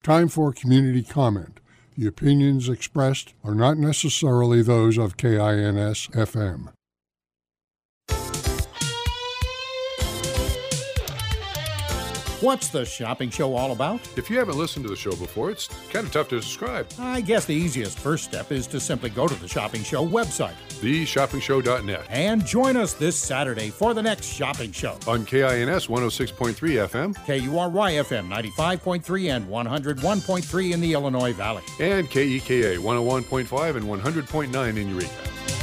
Time for community comment. The opinions expressed are not necessarily those of KINS-FM. What's the shopping show all about? If you haven't listened to the show before, it's kind of tough to describe. I guess the easiest first step is to simply go to the Shopping Show website, theshoppingshow.net, and join us this Saturday for the next shopping show. On KINS 106.3 FM, KURY FM 95.3 and 101.3 in the Illinois Valley, and KEKA 101.5 and 100.9 in Eureka.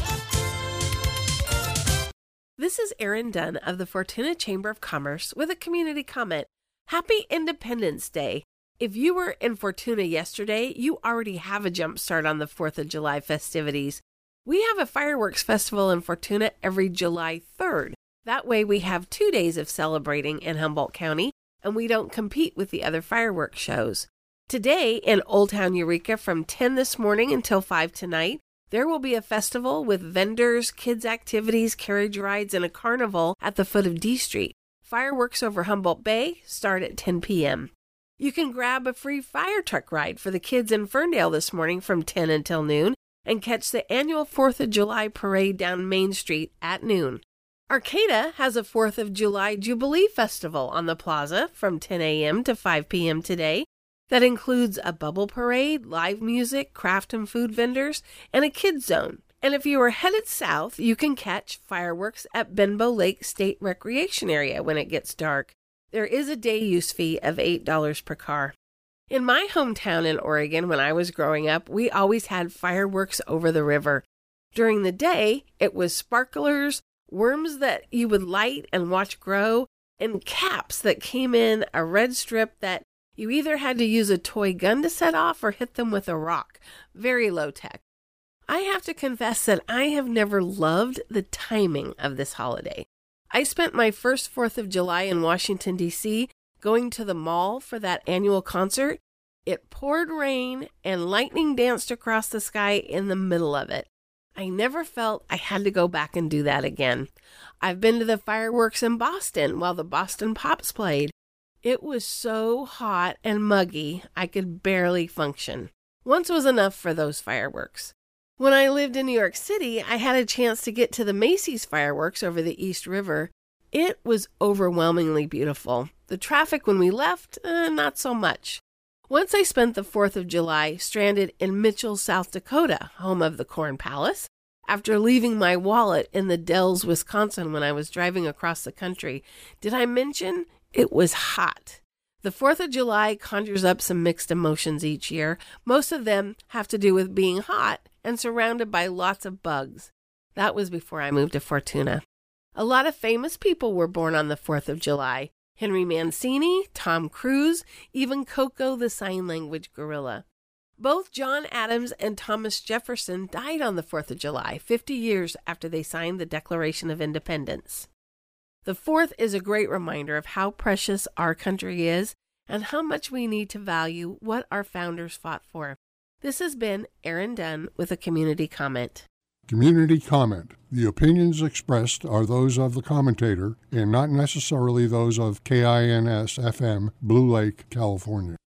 This is Erin Dunn of the Fortuna Chamber of Commerce with a community comment. Happy Independence Day. If you were in Fortuna yesterday, you already have a jump start on the 4th of July festivities. We have a fireworks festival in Fortuna every July 3rd. That way we have 2 days of celebrating in Humboldt County, and we don't compete with the other fireworks shows. Today in Old Town Eureka from 10 this morning until 5 tonight, there will be a festival with vendors, kids' activities, carriage rides, and a carnival at the foot of D Street. Fireworks over Humboldt Bay start at 10 p.m. You can grab a free fire truck ride for the kids in Ferndale this morning from 10 until noon and catch the annual 4th of July parade down Main Street at noon. Arcata has a 4th of July Jubilee Festival on the plaza from 10 a.m. to 5 p.m. today. That includes a bubble parade, live music, craft and food vendors, and a kids zone. And if you are headed south, you can catch fireworks at Benbow Lake State Recreation Area when it gets dark. There is a day use fee of $8 per car. In my hometown in Oregon, when I was growing up, we always had fireworks over the river. During the day, it was sparklers, worms that you would light and watch grow, and caps that came in a red strip that you either had to use a toy gun to set off or hit them with a rock. Very low tech. I have to confess that I have never loved the timing of this holiday. I spent my first 4th of July in Washington, D.C., going to the mall for that annual concert. It poured rain and lightning danced across the sky in the middle of it. I never felt I had to go back and do that again. I've been to the fireworks in Boston while the Boston Pops played. It was so hot and muggy, I could barely function. Once was enough for those fireworks. When I lived in New York City, I had a chance to get to the Macy's fireworks over the East River. It was overwhelmingly beautiful. The traffic when we left, not so much. Once I spent the 4th of July stranded in Mitchell, South Dakota, home of the Corn Palace, after leaving my wallet in the Dells, Wisconsin when I was driving across the country. Did I mention it was hot? The 4th of July conjures up some mixed emotions each year. Most of them have to do with being hot and surrounded by lots of bugs. That was before I moved to Fortuna. A lot of famous people were born on the 4th of July. Henry Mancini, Tom Cruise, even Coco the sign language gorilla. Both John Adams and Thomas Jefferson died on the 4th of July, 50 years after they signed the Declaration of Independence. The 4th is a great reminder of how precious our country is and how much we need to value what our founders fought for. This has been Erin Dunn with a community comment. Community comment. The opinions expressed are those of the commentator and not necessarily those of KINS-FM, Blue Lake, California.